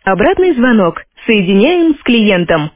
Обратный звонок. Соединяем с клиентом.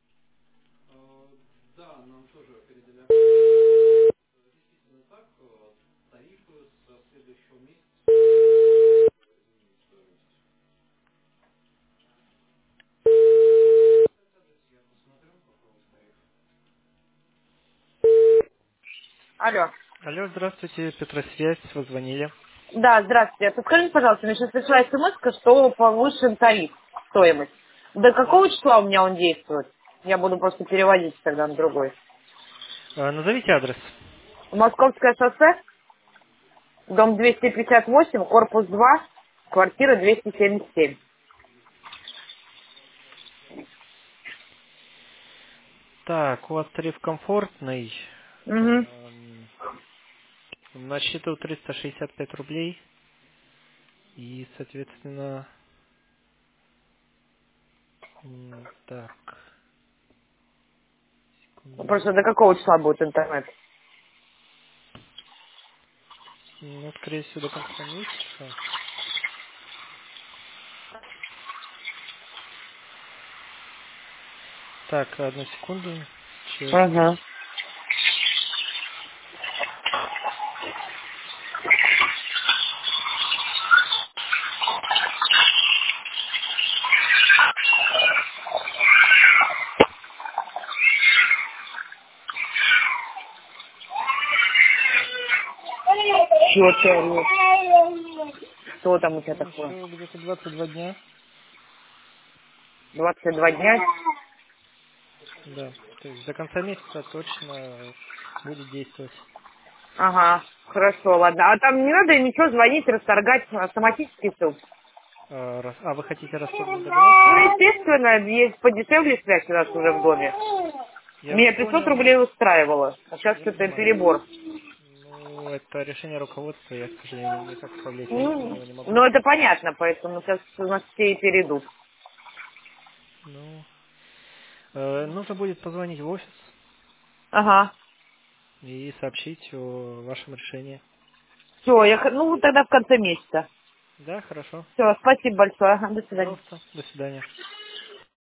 Алло. Алло, здравствуйте, Петросвязь, вы звонили. Да, здравствуйте. Подскажите, пожалуйста, мне сейчас пришла смс, что повышен тариф, стоимость. До Да? какого числа у меня он действует? Я буду просто переводить тогда на другой. Назовите адрес. Московское шоссе, дом 258, корпус 2, квартира 277. Так, у вас тариф комфортный. Угу. Эм, На счету 365 рублей. И, соответственно, так, Просто секунду. до какого числа будет интернет? Ну, скорее всего, до конца месяца. Так, одну секунду. Сейчас. Ага. Чего ты орешь? Что там у тебя Ну, такое? еще где-то 22 дня. 22 дня? Да, то есть до конца месяца точно будет действовать. Ага, хорошо, ладно. А там не надо ничего звонить, расторгать, автоматически все. А вы хотите расторгнуть договор? Ну, естественно, есть подешевле связь у нас уже в доме. Я Меня 500 понял, рублей устраивало, а сейчас я что-то понимаю. перебор. Ну, это решение руководства, я, к сожалению, никак повлиять на Ну, него не могу. ну, это понятно, поэтому сейчас у нас все и перейдут. Ну, нужно будет позвонить в офис Ага. и сообщить о вашем решении. Все, ну тогда в конце месяца. Да, хорошо. Все, спасибо большое. Ага, до свидания. Пожалуйста, до свидания.